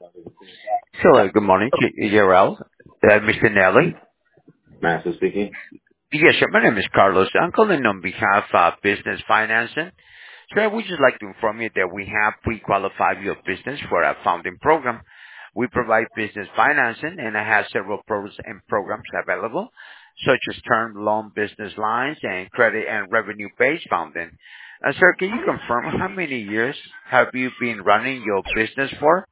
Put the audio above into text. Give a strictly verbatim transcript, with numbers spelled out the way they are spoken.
Hello, good morning to Yarel, uh, Mister Nelly. Master speaking. Yes, sir. My name is Carlos. I'm calling on behalf of Business Financing. Sir, we just like to inform you that we have pre-qualified your business for a founding program. We provide business financing, and I have several programs and programs available, such as term loan business lines and credit and revenue-based funding. Uh, sir, can you confirm how many years have you been running your business for?